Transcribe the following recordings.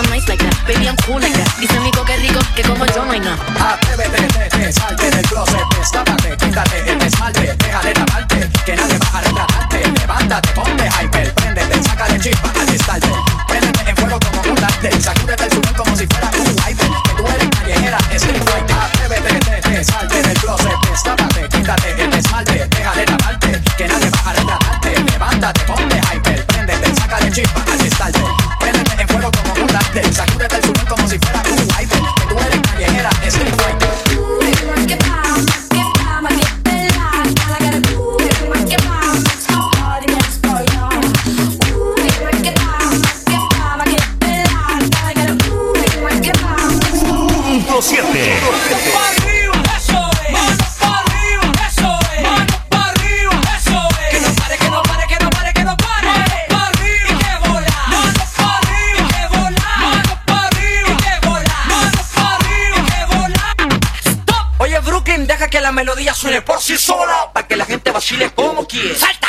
I'm nice like that. Baby, I'm cool like that. Dice amigo que rico, que como yo no hay nada. Atrévete, salte del closet, destápate, quítate el esmalte, deja de taparte, que nadie va a retratarte. Levántate, ponte hyper, préndete, sácale chispa al starter. Préndete en fuego como un láser, sacúdete el sudor como si fuera un wiper. Que tú eres callejera, street fighter. Atrévete, salte del closet, destápate, quítate el esmalte, deja de taparte, que nadie va a retratarte. Levántate, ponte hyper, préndete, sácale chispa al starter. Préndete en fuego como un láser, sacúdete el sudor como si fuera un wiper. Que tú eres callejera, street fighter. Que la melodía suene por sí sola, para que la gente vacile como quiere. ¡Salta!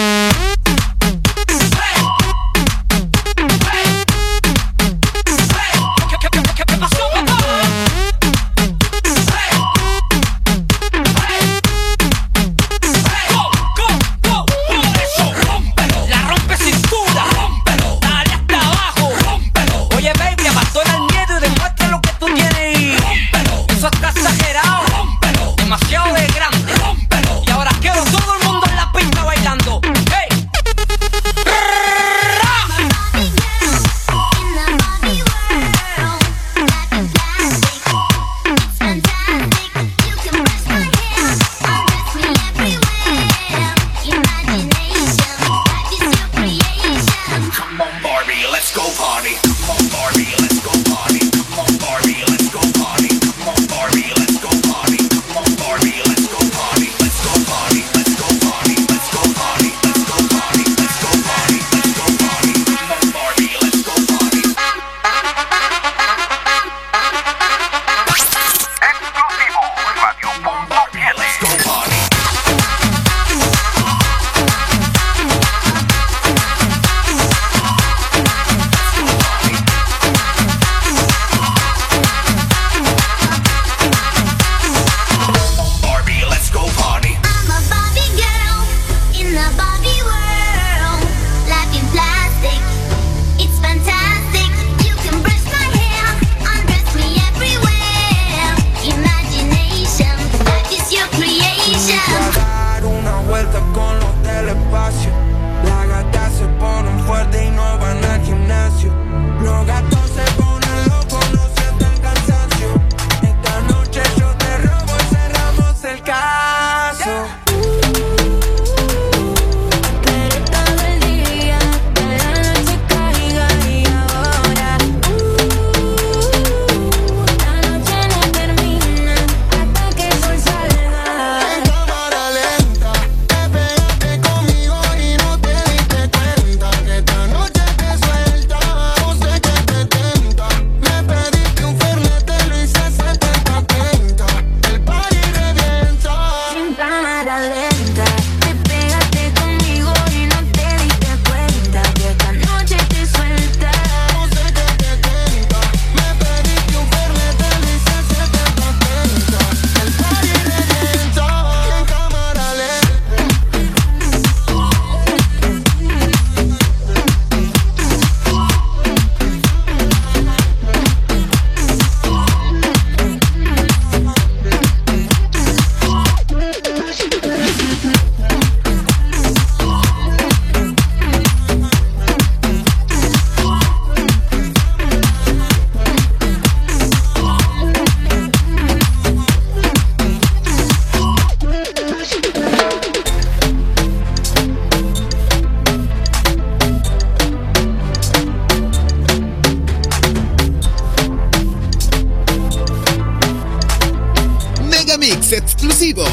Exclusivo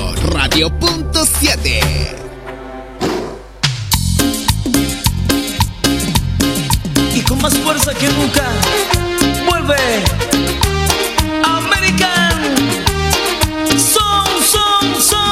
Radio.7. Y con más fuerza que nunca vuelve American Son.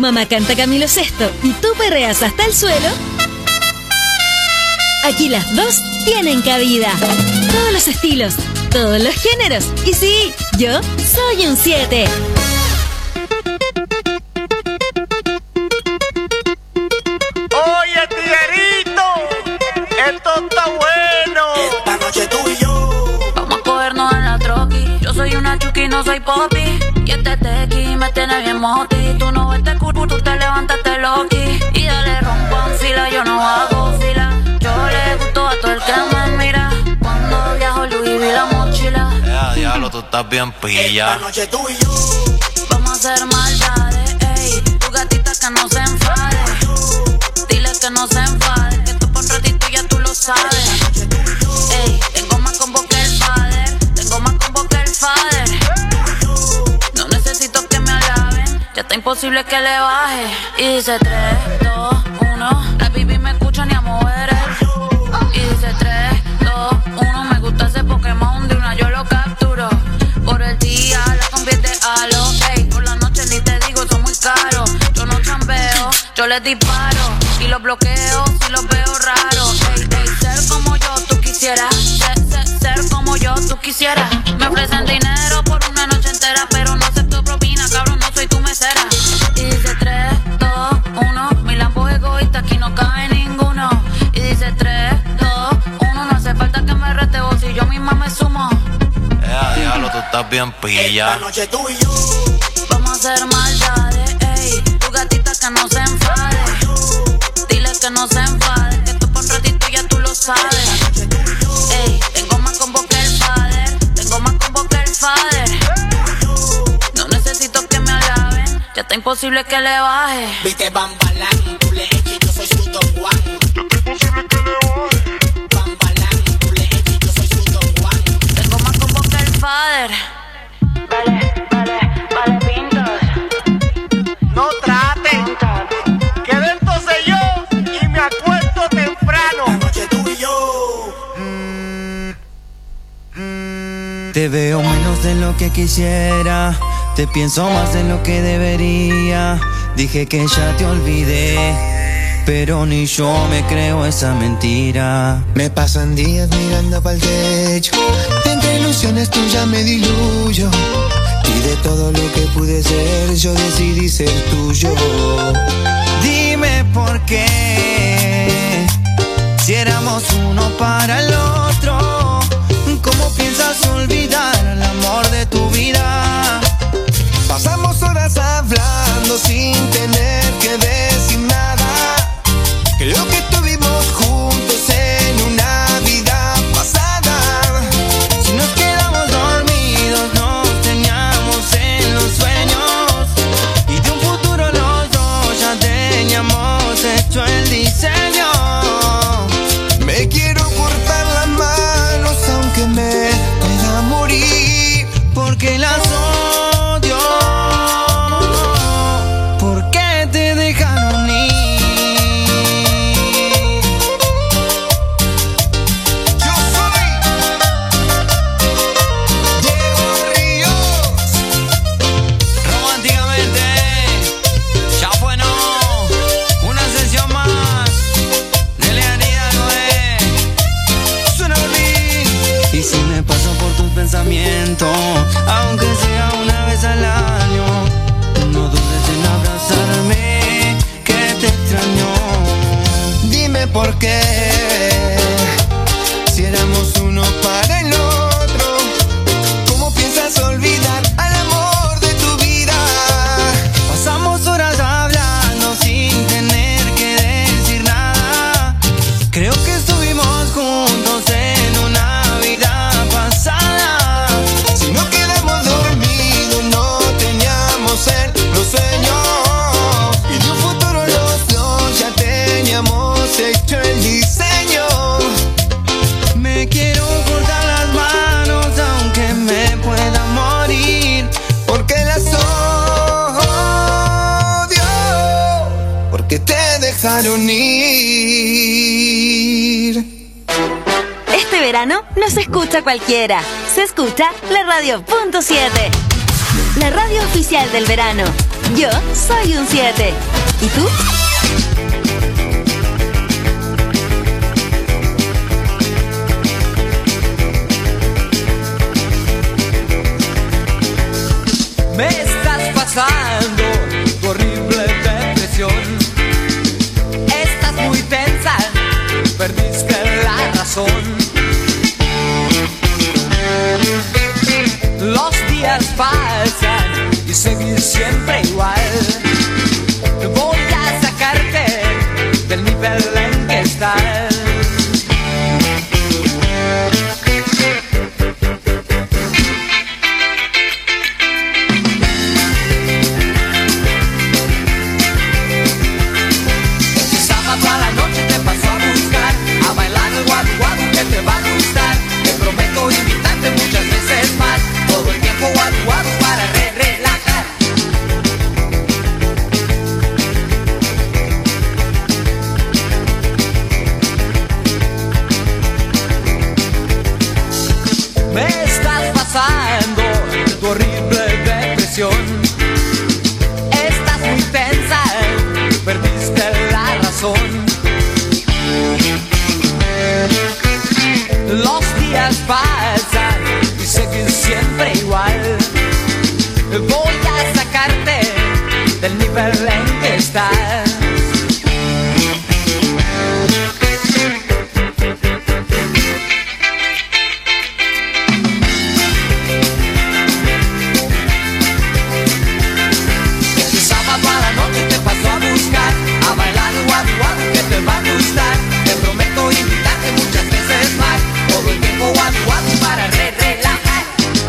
mamá canta Camilo Sesto y tú perreas hasta el suelo, aquí las dos tienen cabida. Todos los estilos, todos los géneros. Y sí, yo soy un 7. Oye, tiguerito, esto está bueno. Esta noche tú y yo Vamos a cogernos en la troqui. Yo soy una chuki, no soy popi. Y este tequi me tiene bien moti. Tú no ves culo, tú te levantaste loqui. Y dale rompan fila, yo no hago fila. Yo le gusto a todo el que me mira. Cuando viajo Louis vi la mochila. Diablo, tú estás bien pilla. esta noche tú y yo Vamos a hacer maldades, ey. Tu gatita que no se enfade. Dile que no se enfade. Que tú por un ratito ya tú lo sabes. Ey, tengo más combo que el father. Tengo más combo que el father. No necesito que me alaben. Ya está imposible que le baje. Y dice 3, 2, 1. La baby me escucha ni a mover el. Y dice 3, 2, 1. Me gusta ese Pokémon de una yo lo capturo. Por el día la convierte a lo. Ey, por la noche ni te digo, son muy caros. Yo no chambeo, yo les disparo. Y los bloqueo si los veo raros. Ey, ey, ser como yo tú quisieras. Ser como yo tú quisieras. Me ofrecen dinero por una noche entera, pero no acepto propina, cabrón, no soy tu mesera. Y dice 3, 2, 1. Mi lambo es egoísta, aquí no cabe ninguno. Y dice 3, 2, 1. No hace falta que me rete vos si yo misma me sumo. Diablo, tú estás bien pilla. esta noche tú y yo Vamos a hacer maldades, ey. Tu gatita que no se enfade. Dile que no se enfade. Que tú por un ratito ya tú lo sabes. Ey, tengo más combo que el father. Tengo más combo que el father. No necesito que me alaben. Ya está imposible que le baje. viste Bambalán, tú le eches, yo soy su Don Juan. Bambalán, tú le eches, yo soy su Don Juan. Tengo más combo que el father. Vale, pintos. No traten, que de esto sé yo y me acuesto temprano. Esta noche tú y yo Te veo menos de lo que quisiera, te pienso más de lo que debería. Dije que ya te olvidé, pero ni yo me creo esa mentira. Me pasan días mirando pa'l techo, entre ilusiones tuyas me diluyo. Y de todo lo que pude ser, yo decidí ser tuyo. Dime por qué, si éramos uno para el otro, ¿cómo piensas olvidar al amor de tu vida? Pasamos horas hablando sin tener que decir nada. Creo que estuvimos juntos en una vida pasada. Si nos quedamos dormidos, nos teníamos en los sueños, y de un futuro los dos ya teníamos hecho el diseño. Me quiero cortar las manos aunque me pueda morir, porque las odio. ¿Por qué te dejaron ir? yo soy Diego Ríos. Románticamente, ya bueno, una sesión más de lealidad, Noé. Suena por mí. Y si me paso por tus pensamientos, aunque sea una vez al año, no dudes en abrazarme, que te extraño. Dime por qué, si éramos uno para el otro, ¿cómo piensas olvidar al amor de tu vida? Pasamos horas hablando sin tener que decir nada. Creo que estuvimos juntos en una vida pasada. Si no quedamos dormidos, no teníamos los sueños, y de un futuro los dos ya teníamos hecho el diseño. Me quiero cortar las manos aunque me pueda morir, Porque las odio, porque te dejaron ir. Este verano no se escucha cualquiera, se escucha la radio .7, la radio oficial del verano. Yo soy un 7. ¿Y tú? Me estás pasando tu horrible depresión. Estás muy tensa, perdiste la razón. Los días pasan y seguís siempre igual. Voy a sacarte del nivel en que estás. Te va a gustar, te prometo invitarte muchas veces más. Todo el tiempo guadu para relajar. Me estás pasando tu horrible depresión. Estás muy tensa, perdiste la razón. Los días pasan y seguís siempre igual. Voy a sacarte del nivel en que estás. El sábado a la noche te paso a buscar, a bailar guadu que te va a gustar. Te prometo invitarte muchas veces más. Todo el tiempo guadu para relajar.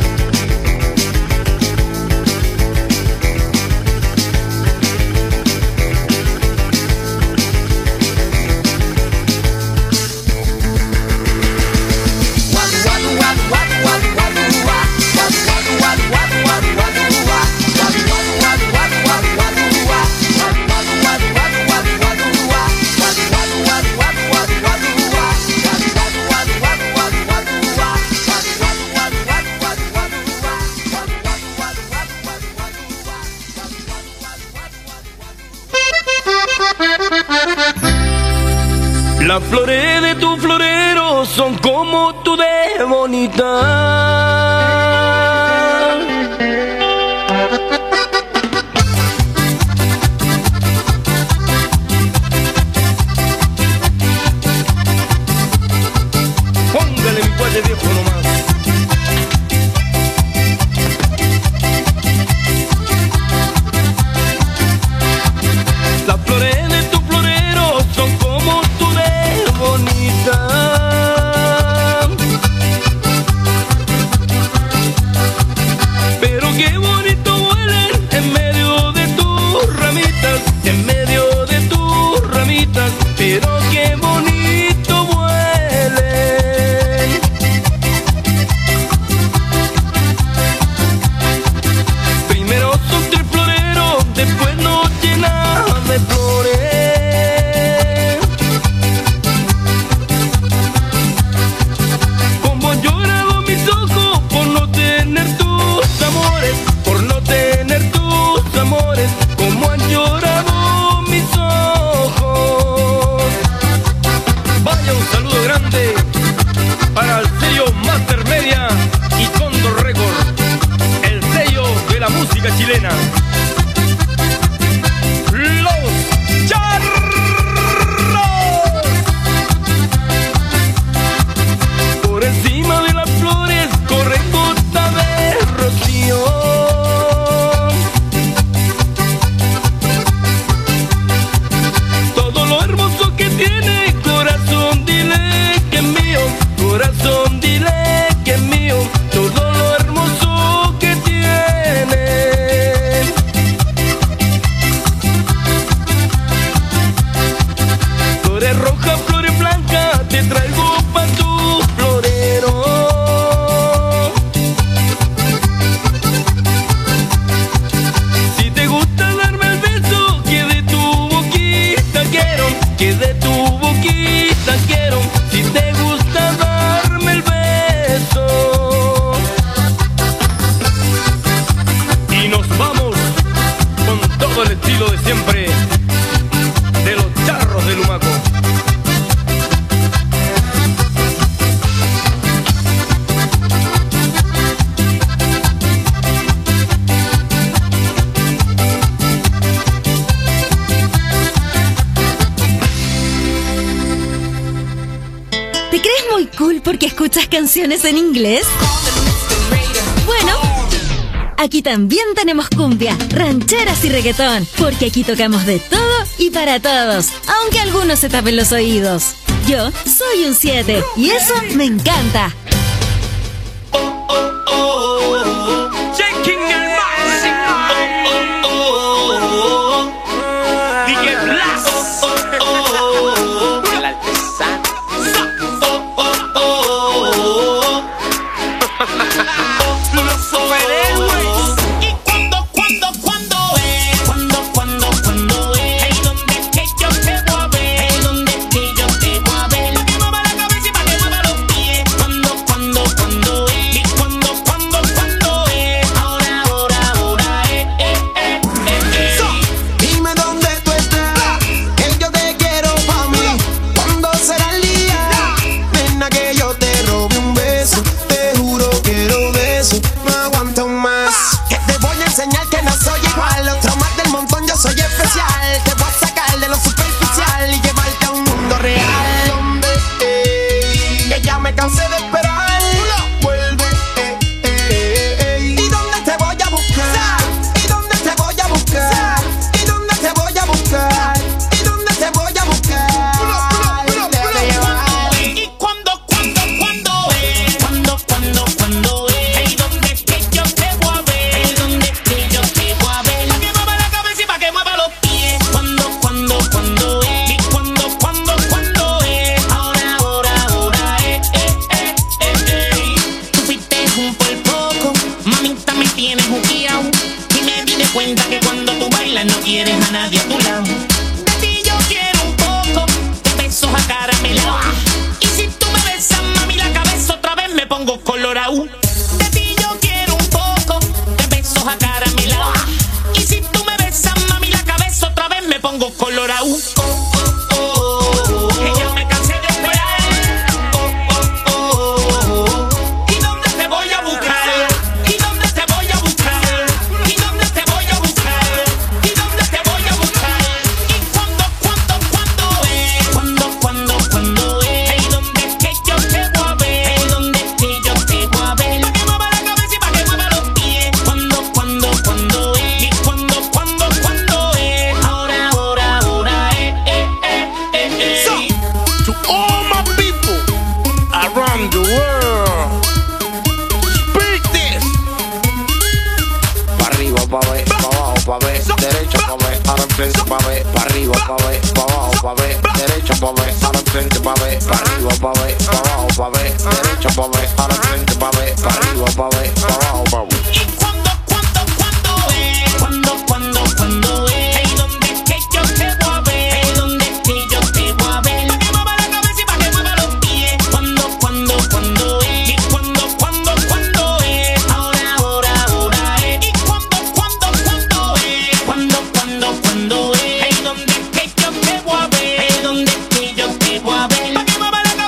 Las flores de tu florero son como tú de bonita. Póngale mi cuate viejo nomás. Las flores de tu florero son como tú de bonita. Pero qué bonito huelen en medio de tus ramitas, en medio de tus ramitas. Pero qué bonito huelen. Primero son tres floreros, después nos llenan de flores. Como han llorado mis ojos por no tener tus amores, por no tener tus amores. Como han llorado mis ojos. Vaya un saludo grande para el sello Master Media y Condor Record, el sello de la música chilena. Los Charros. Por encima de las flores corren gotas de rocío. Todo lo hermoso que tiene, corazón, dile que es mío. Corazón, dile que es mío. Todo lo hermoso que tiene. estilo de siempre de los charros de Lumaco. ¿Te crees muy cool porque escuchas canciones en inglés? Bueno, aquí también tenemos cumbia, rancheras y reggaetón, porque aquí tocamos de todo y para todos, aunque algunos se tapen los oídos. Yo soy un 7 y eso me encanta.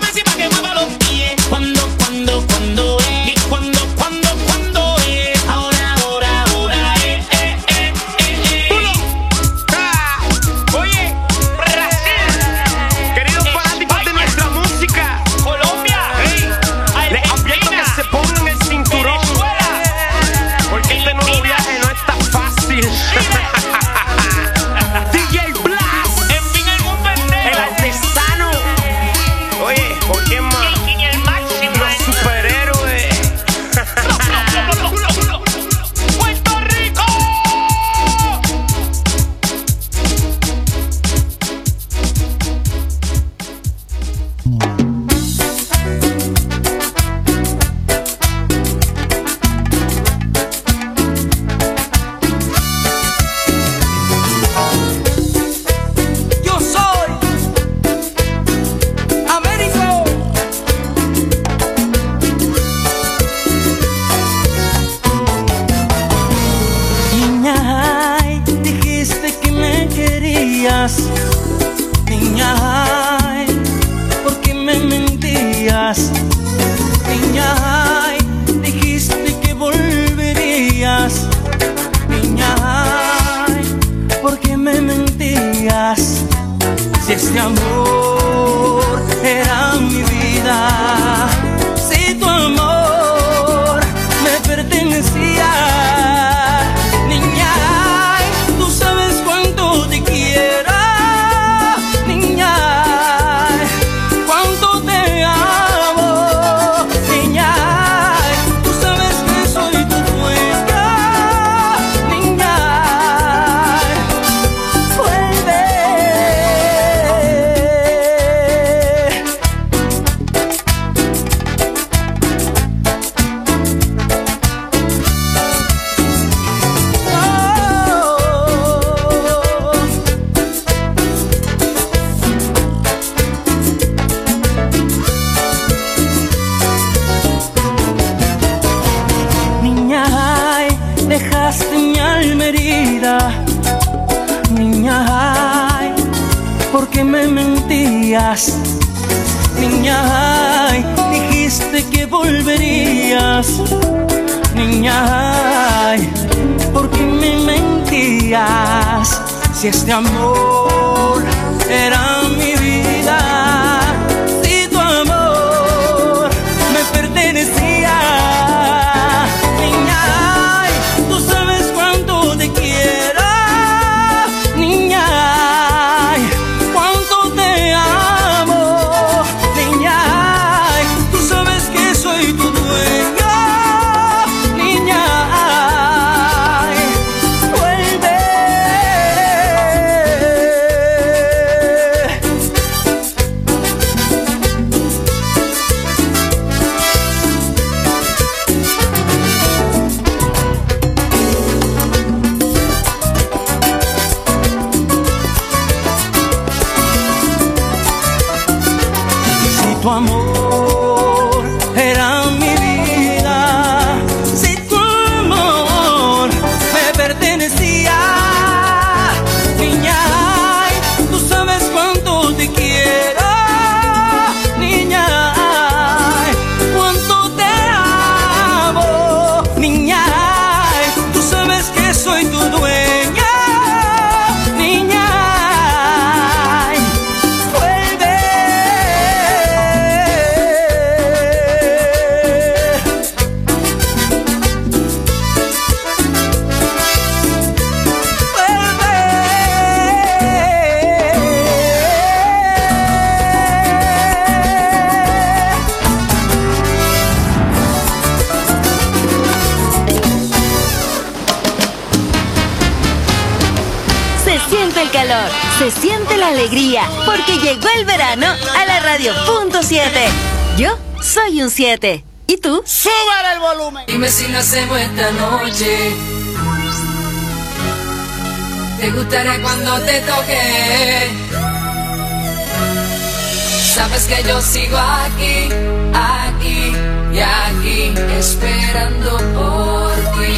Cuando este amor era mi vida, si tu amor me pertenecía. Niña, tú sabes cuánto te quiero. Niña, cuánto te amo. Niña, tú sabes que soy tu dueña. Niña, vuelve. Niña, ay, dejaste mi alma herida. Niña, ay, ¿por qué me mentías? Niña, ay, dijiste que volverías. Niña, ay, ¿por qué me mentías? Si este amor era mi vida, si tu amor me pertenecía. Niña, ay, tú sabes cuánto te quiero. Niña, ay, cuánto te amo. Niña, ay, tú sabes que soy tu dueño. Niña, ay, vuelve. Si tu amor era mi vida, si tu amor me pertenecía. Niña, ay, tú sabes cuánto te quiero. Niña, ay, cuánto te amo. Niña, ay, tú sabes que soy tu dueña. Niña, ay, vuelve. Se siente el calor, se siente la alegría, porque llegó el verano a la radio.7. Yo soy un 7. ¿Y tú? ¡Súbale el volumen! Dime si lo hacemos esta noche. ¿Te gustaría cuando te toque? Sabes que yo sigo aquí, aquí y aquí, esperando por ti.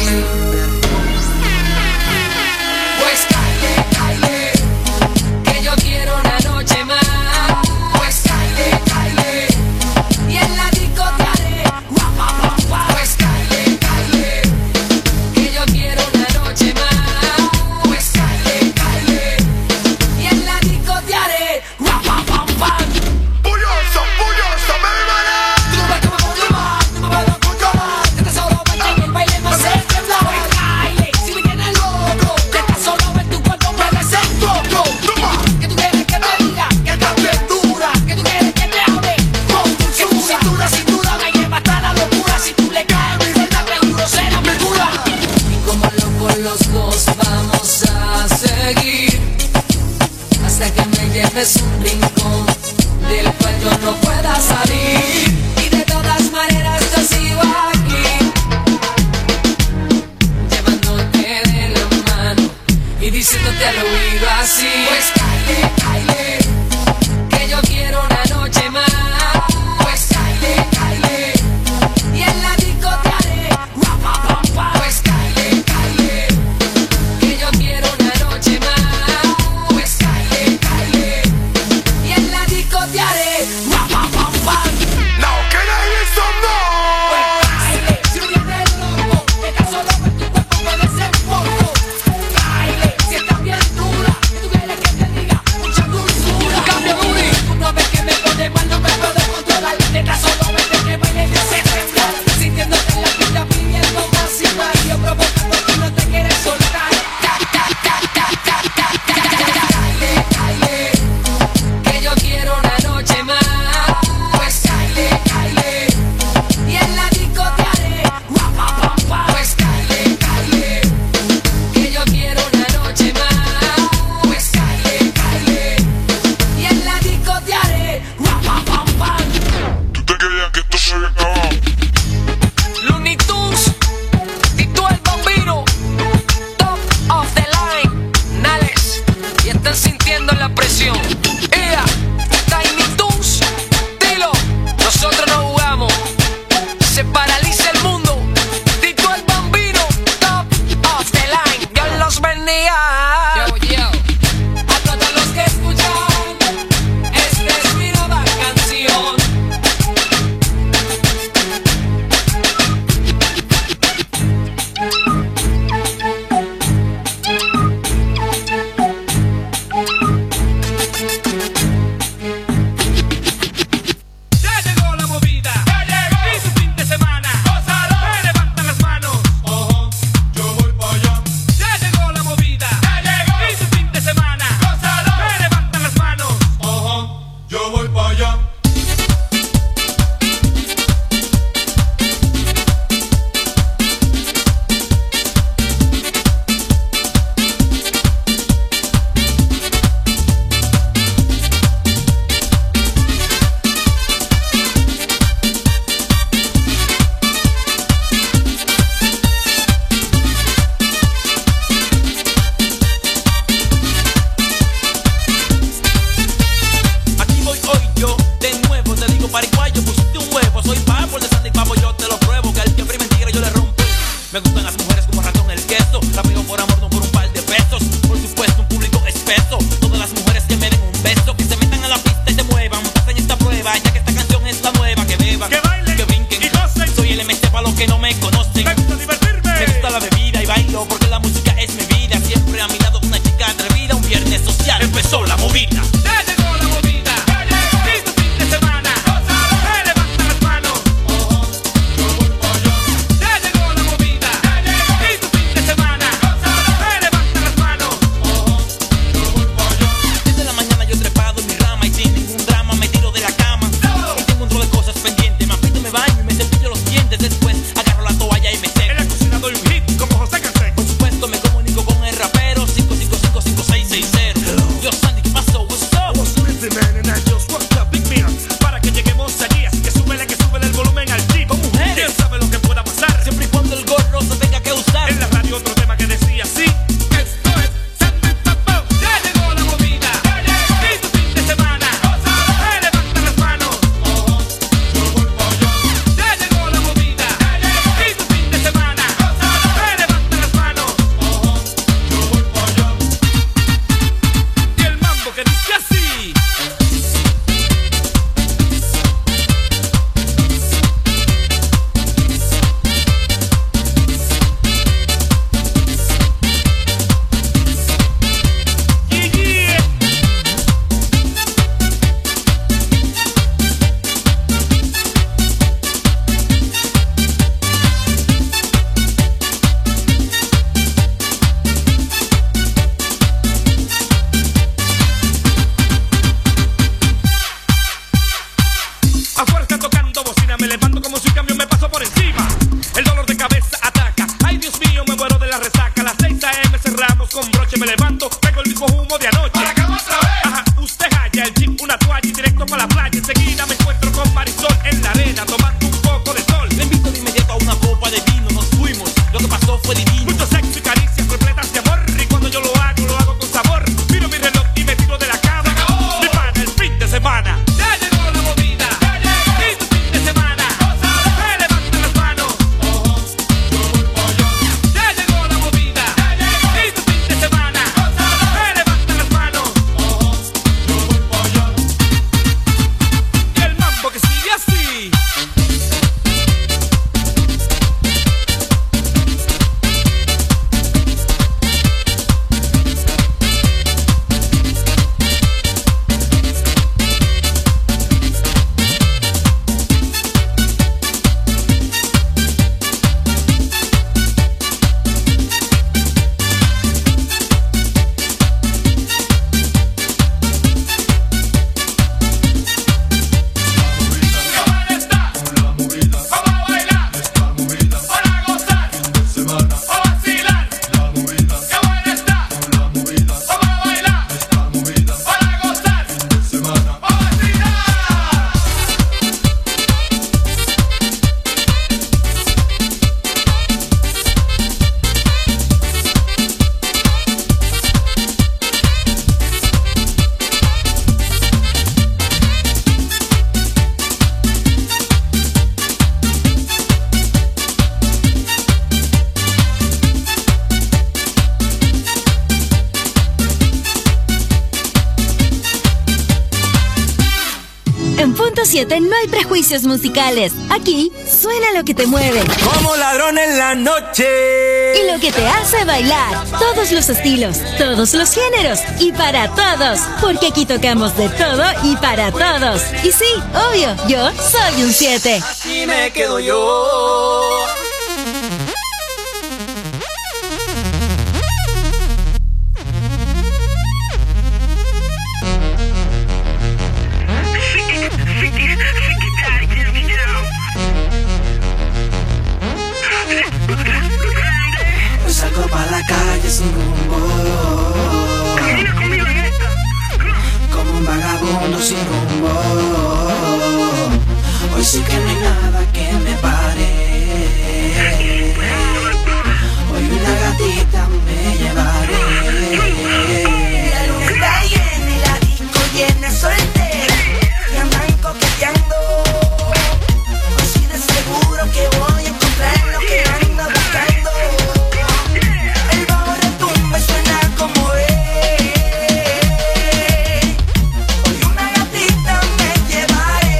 Pues caile, caile, que yo quiero una noche más. Pues caile, caile, y en la disco te haré guau, guau, guau, guau. Pues caile, caile, que yo quiero una noche más. Pues caile, caile, y en la disco te haré guau, guau, guau, guau. Bulloso, bulloso, baby. Tú ves que me pongo más, tú me puedes controlar. Que te solo baila en el baile no se tembla. Pues caile, si me tienes loco, que estás solo en tu cuerpo puede ser loco. Que tú quieres que te diga que estás bien dura, que tú quieres que te hable con dulzura. Que tu cintura sin duda me lleva hasta la locura. Si tú le caes mi verdad seguro será mi cura. Y como locos los dos vamos a seguir hasta que me lleves un rincón del cual yo no pueda salir. Y de todas maneras yo sigo aquí, llevándote de la mano y diciéndote al oído así. Pues caile, caile, que yo quiero una noche más. Pues caile, caile, y en la disco te haré guau, guau, guau, guau. Pues caile, caile, que yo quiero una noche más. Pues caile, caile, y en la disco te haré guau, guau, guau, guau. Now can I hear some noise? Caile, si me tienes loco, que estás solo en tu cuerpo puede ser poco. Caile, si estás bien dura, que tú quieres que te diga mucha dulzura. A todos los que escuchan, esta es mi nueva canción. Ya llegó la movida, y su fin de semana, me levantan las manos, yo voy para allá. Ya llegó la movida, y su fin de semana, me levantan las manos, yo voy para allá. Aquí voy hoy yo, de nuevo te digo pariguayo, pusiste un huevo, soy pavo, el de Sandy Pavo, yo te lo pruebo, que al que prime tigre yo le rompo. Me gustan las mujeres como ratón el queso, la pego por amor, no por un par de pesos, por supuesto un público espeso, todas las mujeres que me den un beso, que se metan a la pista y se muevan, pasen esta prueba, ya que esta canción es la nueva, que beban, que bailen, que brinquen, y gocen. Soy el MC para los que no me conocen, me gusta divertirme, me gusta la bebida y bailo, porque la música es mi vida, siempre a mi lado una chica atrevida, un viernes social, empezó la movida. Ya llegó la movida, y tu fin de semana, me levantan las manos, yo voy para allá. Ya llegó la movida, y tu fin de semana, me levantan las manos, yo voy para allá. Desde la mañana yo trepado en mi rama y sin ningún drama me tiro de la cama. Y tengo un rol de cosas pendientes, me afeito, me baño y me cepillo los dientes, después agarro la toalla y me seco. En la cocina doy un hit como José Canseco. Por supuesto me comunico con el rapero 5555660. Yo Sandy, ¿qué pasó? What's up? I was living man and I just walked up, pick me up, para que lleguemos allí, así que súbele el volumen al jeep. Con mujeres, quién sabe lo que pueda pasar, siempre y cuando el gorro se tenga que usar. En la radio otro tema que decía así, esto es Sandy Pavo. Ya llegó la movida, y tu fin de semana, me levantan las manos, yo voy para allá. Ya llegó la movida, y tu fin de semana, me levantan las manos, yo voy para allá. Y el mambo que dice así. Afuera están tocando bocina, me levanto como si un camión me pasó por encima. El dolor de cabeza ataca, ay Dios mío, me muero de la resaca. A las 6 AM cerramos con broche, me levanto, tengo el mismo humo de anoche. ¿Para qué otra vez? Ajá, usted halla el jeep, una toalla y directo para la playa. Enseguida me encuentro con Marisol en la arena, tomando un poco de sol. Le invito de inmediato a una copa de vino, nos fuimos, lo que pasó fue divino. Mucho sexo y caricias repletas de amor, y cuando yo lo hago con sabor. Miro mi reloj y me tiro de la cama. Mi pana, el fin de semana. Ya llegó la movida, y tu fin de semana, me levantan las manos, yo voy para allá. Ya llegó la movida, y tu fin de semana, me levantan las manos, Radio.7 no hay prejuicios musicales. Aquí suena lo que te mueve. Como ladrón en la noche. Y lo que te hace bailar. Todos los estilos, todos los géneros y para todos. Porque aquí tocamos de todo y para todos. Y sí, obvio, yo soy un 7. Así me quedo yo. Hoy salgo pa' la calle sin rumbo. Camina conmigo en esta. Como un vagabundo sin rumbo. Hoy sí que no hay nada que me pare. Hoy una gatita me llevaré. La luna está llena y la disco llena soltera. Y andan coqueteando. Hoy sí de seguro que voy a encontrar lo que ando buscando. El bajo retumba y suena como es. Hoy una gatita me llevaré.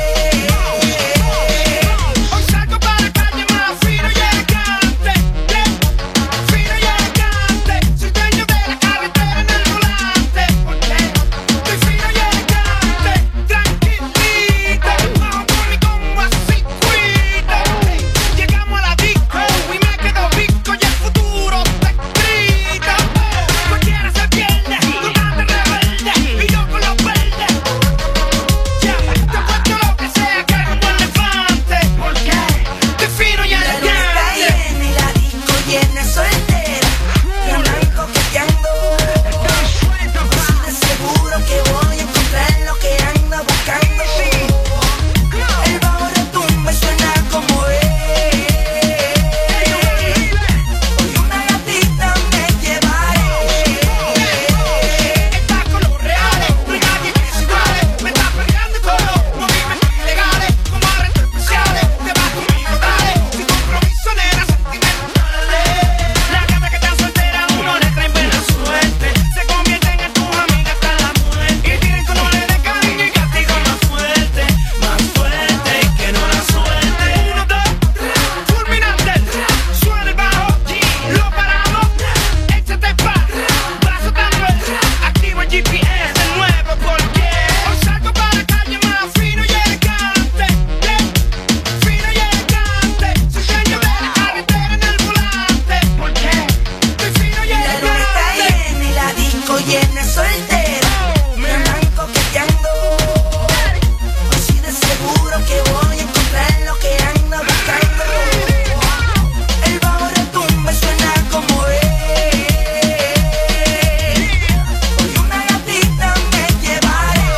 Hoy salgo para la calle más fino y elegante. Fino y elegante. Soy dueño de la carretera en el volante. Estoy fino y elegante. Tranquilita. Bajo por mi combo así cuita. Llegamos a la disco y me quedo pico y el futuro está escrito. Cualquiera se pierde, tú date rebelde y yo con los verdes. Ya, te cuento lo que sea que es un elefante. Porque estoy fino y elegante. La luna está llena y la disco llena soltera. Y andan coqueteando. Así de seguro que voy a encontrar lo que ando buscando. El bajo retumba y suena como es. Hoy una gatita me llevaré. Está con los reales, no hay nadie que se iguale. Me está peleando con los movimientos ilegales. Como arrestos especiales, te vas conmigo, dale. Sin compromiso, nena, sentimentales. La gata que está soltera, uno le trae buena suerte. Se convierten en tus amigas hasta la muerte. Y tienen que no le den cariño y castigo más fuerte que no la suelte. 1, 2, 3, fulminante. Suena el bajo, lo paramos. Échate pa', va soltando el. Activo el GPS de nuevo porque hoy salgo para la calle más fino y elegante. Fino y elegante. Soy dueño de la carretera en el volante. Porque estoy fino y elegante. La luna está llena y la disco llena soltera. Me andan coqueteando. Hoy sí de seguro que voy a encontrar lo que ando buscando. El bajo retumba y suena como es. Hoy una gatita me llevaré.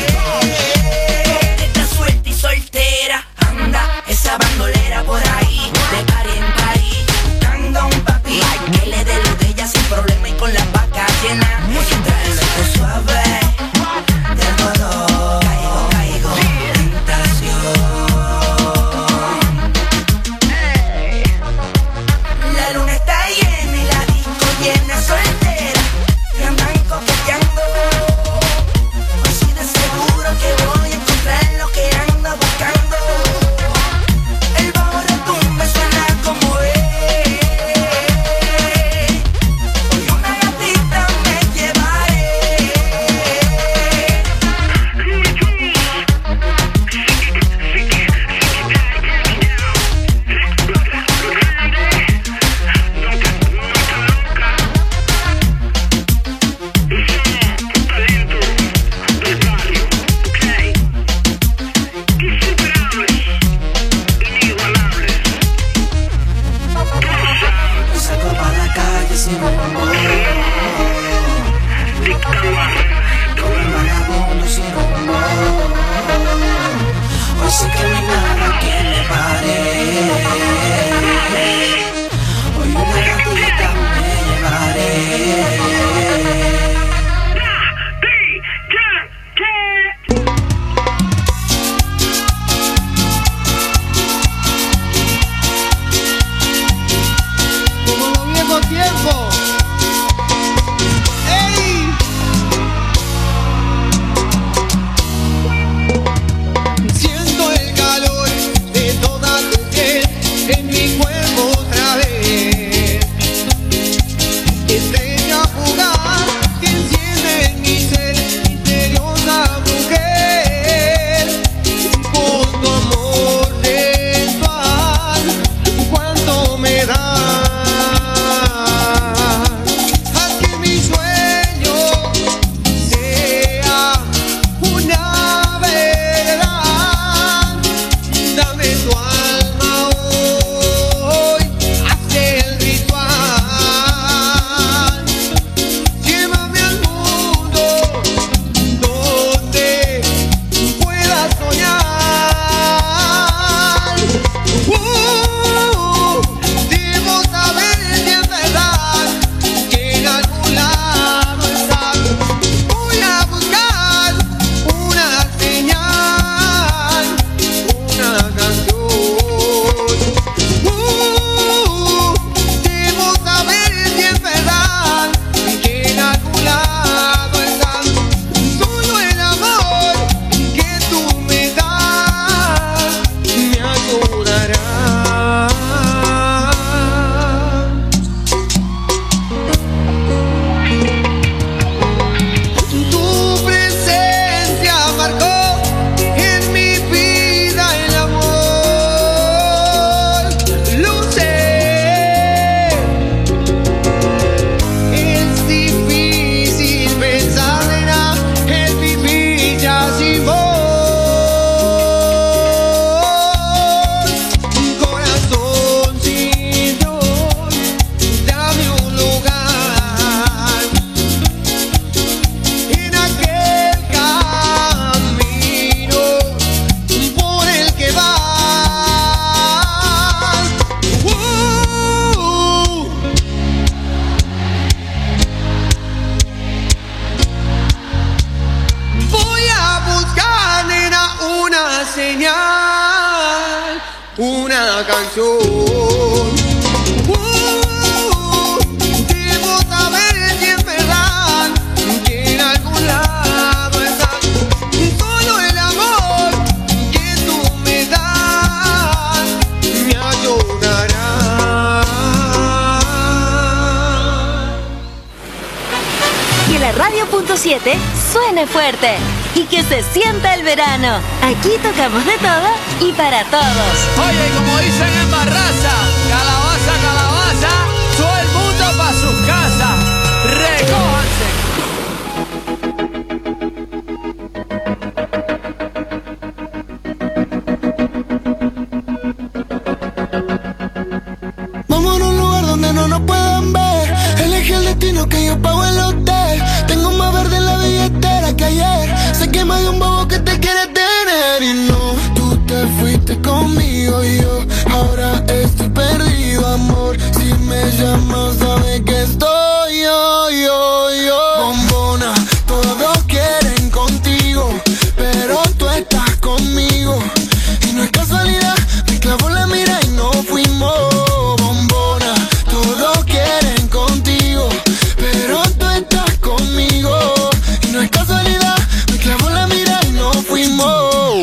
Está suelta y soltera. Anda esa bandolera por ahí. De party en party. Buscando a un papi que le dé lo de ella sin problema y con la vaca llena. Trae esto suave. Del todo caigo tentación. La luna está llena y la disco llena soltera. Y andan coqueteando. Hoy sí de seguro que voy a encontrar lo que ando buscando. El bajo retumba y suena como es. Hoy una gatita me llevaré. Hoy salgo pa' la calle sin rumbo. Como un vagabundo sin rumbo. Hoy sí que no hay nada que me pare. Hoy una gatita me llevaré. Como los viejos tiempos. ¡Ey! señal, una canción. Debo saber si es verdad que en algún lado está solo el amor que tú me das, me ayudará. Que la radio.7 suene fuerte y que se sienta el verano. Aquí tocamos de todo y para todos. Oye, como dicen en Barraza, calabaza, calabaza, todo el mundo pa' sus casas. Recójanse. Vamos a un lugar donde no nos puedan ver. Elige el destino que yo pago el hotel. Tengo más verde en la billetera que ayer. Sé que me dio un bobo que te quiere tener. Y no, tú te fuiste conmigo y yo ahora estoy perdido, amor. Si me llamas sabes que estoy yo. Bombona, todos quieren contigo, pero tú estás conmigo. Y no es casualidad, me clavó la mira y no fuimos. Bombona, todos quieren contigo, pero tú estás conmigo. Y no es casualidad, me clavó la mira y no fuimos.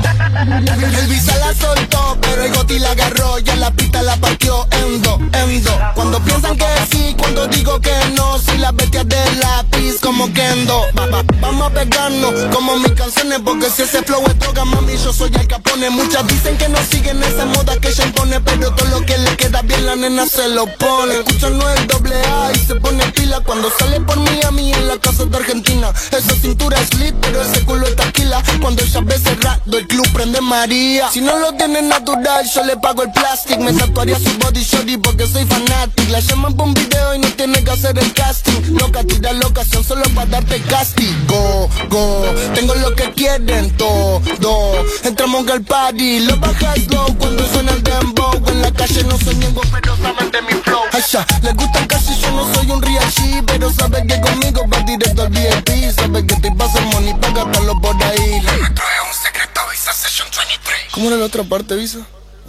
El visa la soltó, pero el Goti la agarró, ya la pista la partió en dos. Cuando piensan que sí, cuando digo que no, si las bestias de lápiz como Kendo. Vamos a pegarnos como mis canciones, porque si ese flow es droga, mami, yo soy el Capone. Muchas dicen que no siguen esa moda que ella impone, pero todo lo que le queda bien la nena se lo pone. Escuchan no el AA y se pone pila cuando sale por Miami en la casa de Argentina. Esa cintura es lit, pero ese culo es taquila. Cuando ella ve cerrado el club prende María. Si no lo tiene natural, yo le pago el plastic. Me tatuaría su body shorty porque soy fanatic. La llaman por un video y no tiene que hacer el casting. Loca, tira la ocasión solo para darte castigo. Tengo lo que quieren todo. Entramos al party, lo bajas low cuando suena el dembow. En la calle no soy ñengo, pero saben de mi flow. Asha, les gusta casi, yo no soy un real G, pero saben que conmigo va directo al VIP. Saben que te pasa money para gastarlo por ahí. Le metro es un secreto, Visa Session 23. ¿Cómo era la otra parte, Visa?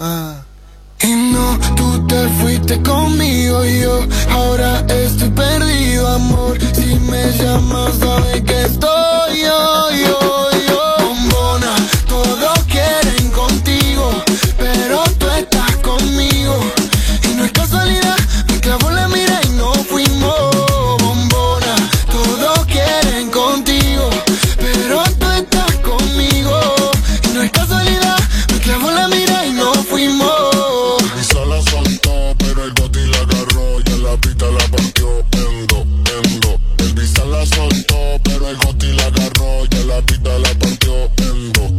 Y no, tú te fuiste conmigo y yo ahora estoy perdido, amor. Si me llamas sabes que estoy yo. Bombona, todos quieren contigo, pero tú estás conmigo. Y no es casualidad, me clavó la mira y no fuimos. Bombona, todos quieren contigo, pero tú estás conmigo. Y no es casualidad, me clavó la mira y no fuimos. La soltó, pero el Goti la agarró y en la pista la partió en dos. El visa la soltó, pero el Goti la agarró y en la pista la partió en dos.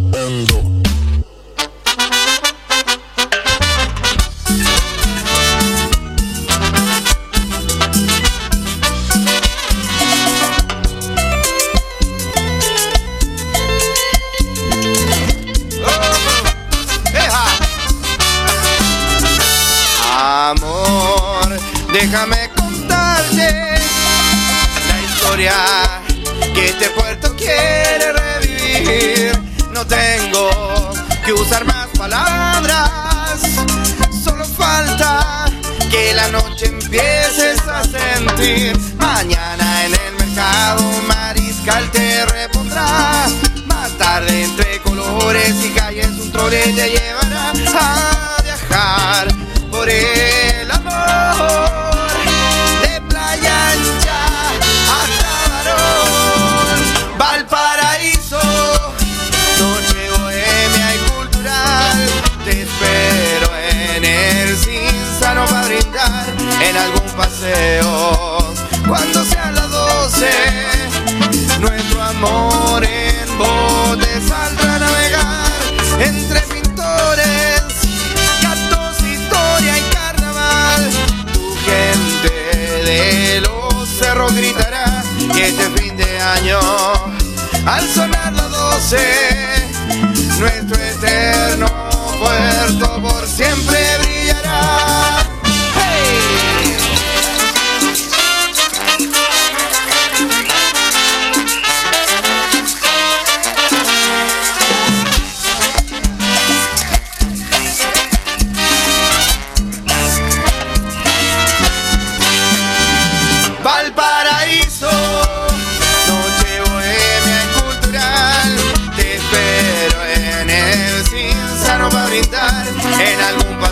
Amor, déjame contarte la historia que este puerto quiere revivir. No tengo que usar más palabras, solo falta que la noche empieces a sentir. Mañana en el mercado Mariscal te repondrá. Más tarde entre colores y calles un trole te llevará a viajar por el amor, de Playa Ancha hasta Barón, Valparaíso, noche bohemia y cultural. Te espero en el Cinzano para brindar en algún paseo. Cuando sean las 12, nuestro amor en bote saldrá a navegar entre pintores, de los cerros gritará. Y este fin de año, al sonar las 12, nuestro eterno puerto por siempre brillará. ¡Hey!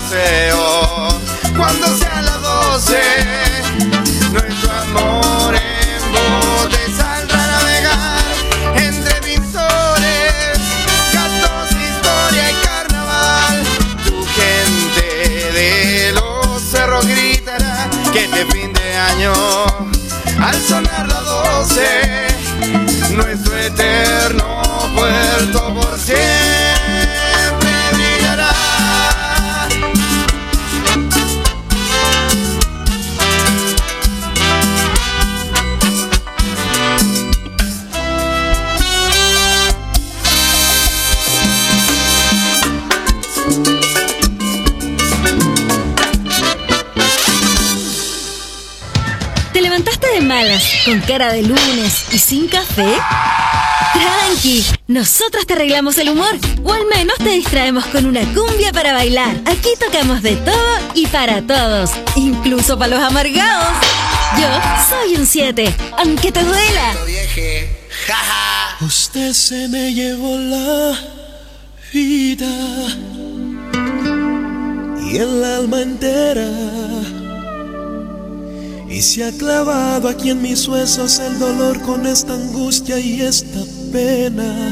deseo. Cuando sean las 12, nuestro amor en bote saldrá a navegar entre pintores, gatos, historia y carnaval. Tu gente de los cerros gritará que este fin de año, al sonar las 12, nuestro eterno puerto por siempre brillará. ¿Te levantaste de malas, con cara de lunes y sin café? Tranqui, nosotros te arreglamos el humor, o al menos te distraemos con una cumbia para bailar. Aquí tocamos de todo y para todos, incluso para los amargados. Yo soy un 7, aunque te duela. Usted se me llevó la vida y el alma entera, y se ha clavado aquí en mis huesos el dolor con esta angustia y esta pena.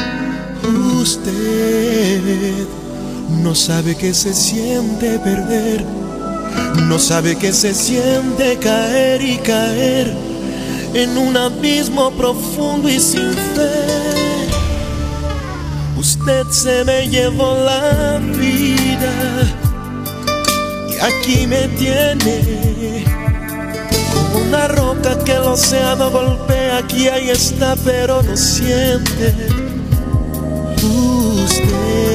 Usted no sabe que se siente perder, no sabe que se siente caer y caer en un abismo profundo y sin fe. Usted se me llevó la vida y aquí me tiene como una roca que el océano golpea. Aquí ahí está pero no siente. Usted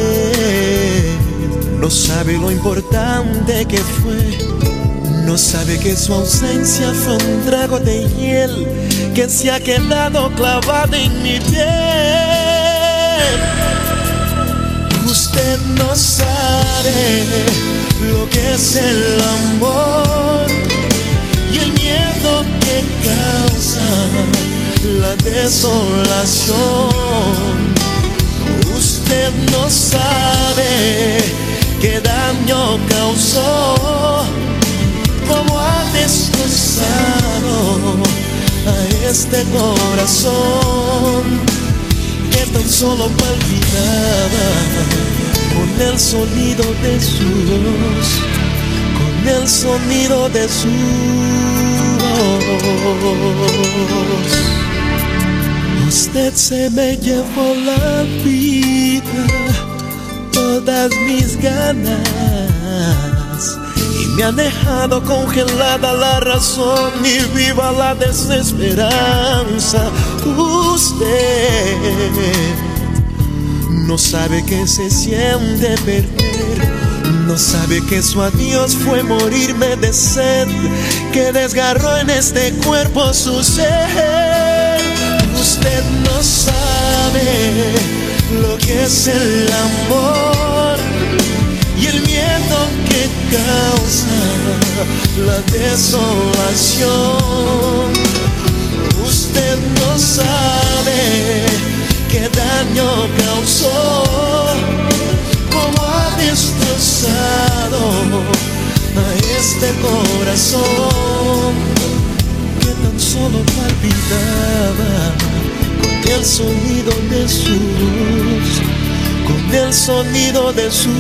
no sabe lo importante que fue, no sabe que su ausencia fue un trago de hiel que se ha quedado clavado en mi piel. Usted no sabe lo que es el amor y el miedo que causa la desolación. Usted no sabe qué daño causó, cómo ha destrozado a este corazón que tan solo palpitaba con el sonido de su voz, con el sonido de su voz. Usted se me llevó la vida, todas mis ganas, y me ha dejado congelada la razón y viva la desesperanza. Usted no sabe que se siente perder, no sabe que su adiós fue morirme de sed, que desgarró en este cuerpo su ser. Usted no sabe lo que es el amor y el miedo que causa la desolación. Usted no sabe qué daño causó, cómo ha destrozado a este corazón que tan solo palpitaba con el sonido de su voz, con el sonido de su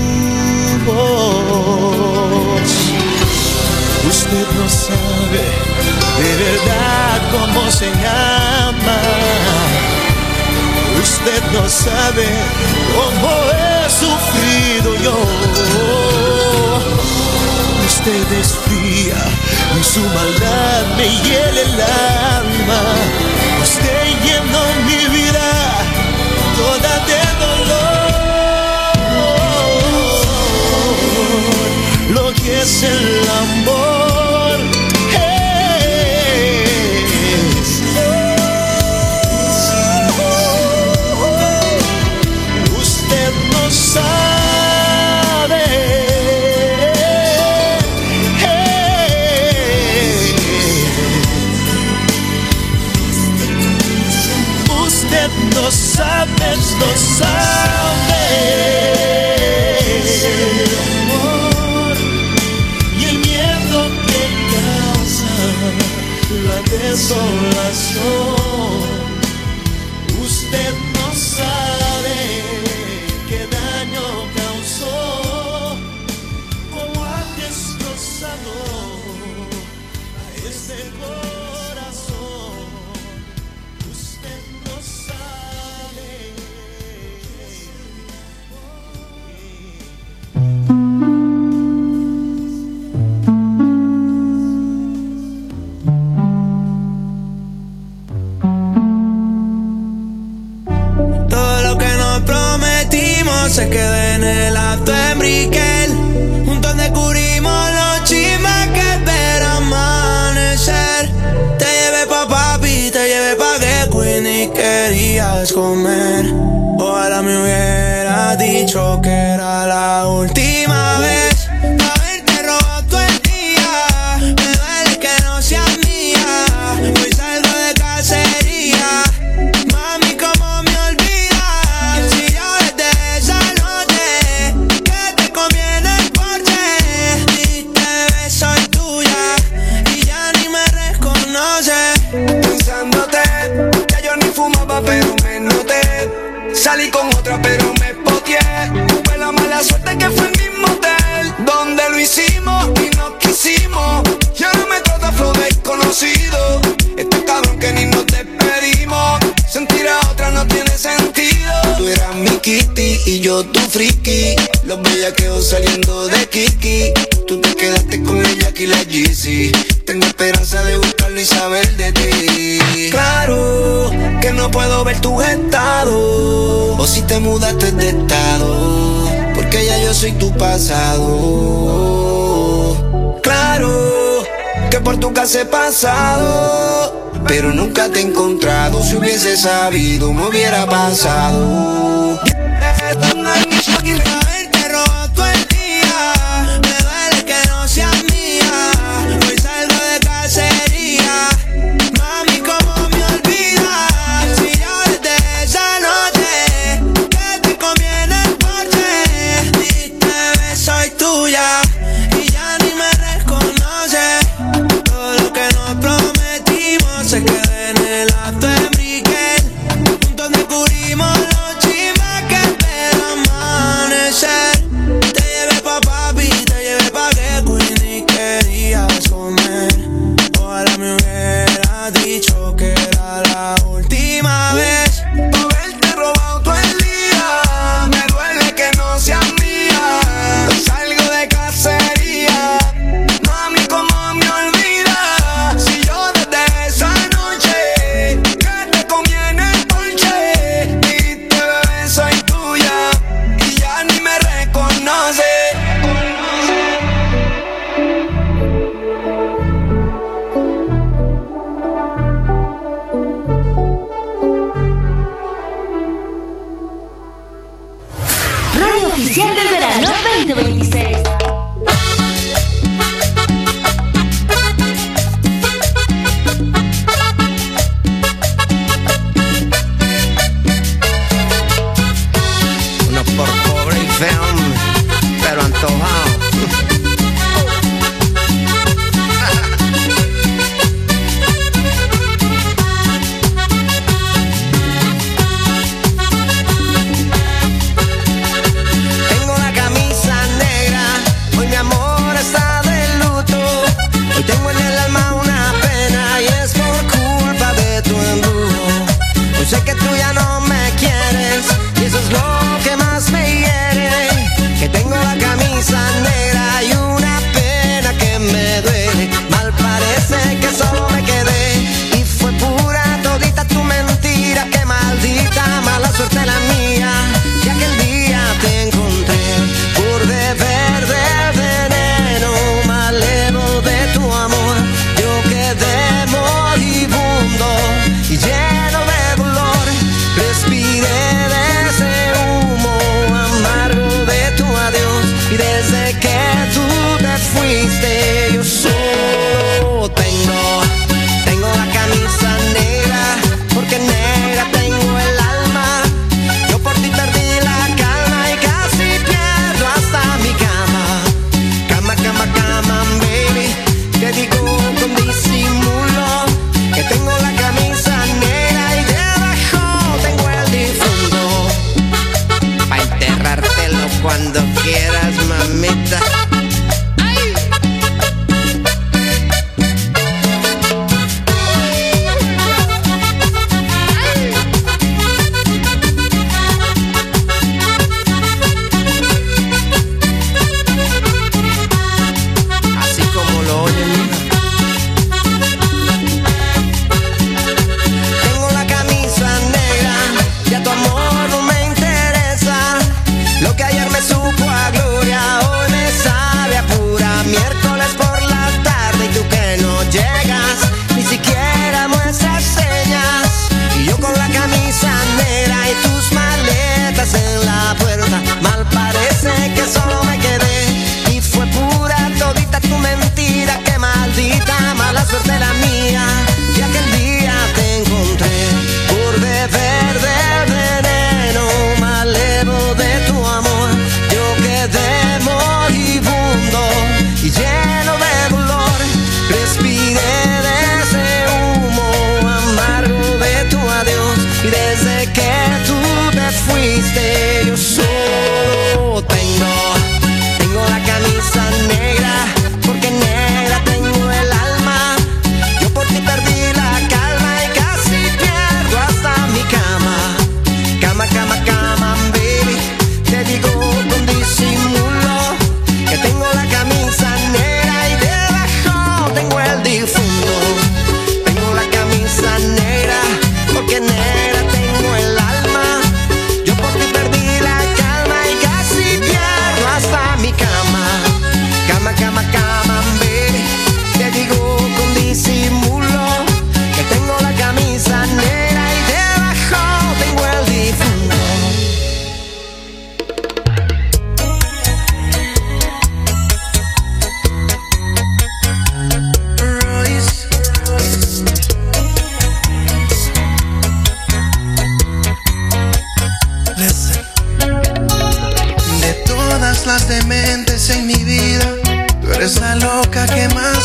voz. Usted no sabe de verdad cómo se llama, usted no sabe cómo he sufrido yo. Usted es fría y su maldad me hiela el alma. Usted llenó mi vida toda de dolor. Lo que es el amor es usted no sabe. Usted no sabe, no sabe. una desolación. Usted no sabe qué daño causó, cómo ha destrozado a este corazón. Usted no sabe. Se quedó en el acto en Brickell, juntos descubrimos los chismes que ver amanecer. Te llevé pa' papi, te llevé pa' que Queenie querías comer. Ojalá me hubiera dicho que era la última vez. Haberte robado todo el día, me duele que no seas mía. Hoy salgo de cacería, mami, cómo me olvidas. Si yo desde esa noche que te comí en el porche, diste beso y tuya y ya ni me reconoces. Pensándote, ya yo ni fumaba pero me noté. Salí con otra pero me poteé. Fue la mala suerte que fue el mismo hotel donde lo hicimos y nos quisimos. Ya no me trata flow desconocido. Este cabrón que ni nos despedimos. Sentir a otra no tiene sentido. Tú eras mi kitty y yo tu friki. Los bellaqueos saliendo de Kiki. Tú te quedaste con ella aquí la Yeezy. Tengo esperanza de buscarlo y saber de ti. Claro que no puedo ver tu estado, o si te mudaste de estado, porque ya yo soy tu pasado. Claro que por tu casa he pasado, pero nunca te he encontrado. Si hubiese sabido me hubiera pasado. Haberte robado todo el día, me duele que no seas mía. Hoy salgo de cacería, mami, cómo me olvidas. Si yo desde esa noche que te comí en el porche, diste beso y tuya y ya ni me reconoces. Todo lo que nos prometimos se quedó en el acto en Brickell, juntos descubrimos los chismes que esperan amanecer. Te llevé pa' papi, te llevé pa' que Queenie querías comer. Ojalá me hubiera dicho que era la última vez. Haberte robado todo el día, me duele que no seas mía. Salgo de cacería, mami, cómo me olvidas. Si yo desde esa noche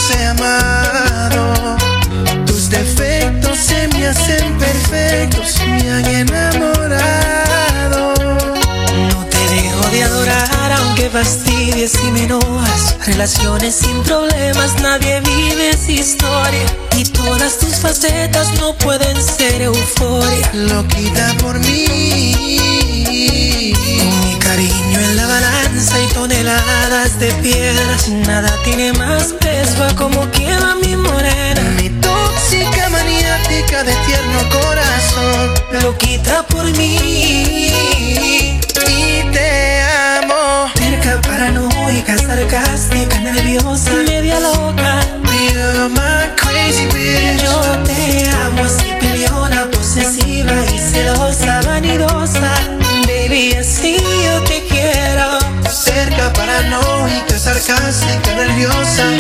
he amado. Tus defectos se me hacen perfectos, me han enamorado. No te dejo de adorar aunque fastidies y me enojas. Relaciones sin problemas, nadie vive esa historia. Y todas tus facetas no pueden ser euforia. Loquita por mí, con mi cariño en la balanza y toneladas de piedras. Nada tiene más peso a como quema mi morena. Mi tóxica maniática de tierno corazón. Loquita por mí y te amo. Terca, paranoica, sarcástica, nerviosa, media loca. You're my crazy bitch. Yo te amo así, peleona, posesiva y celosa, vanidosa. Baby, así yo te quiero. Cerca, paranoica, sarcástica, nerviosa,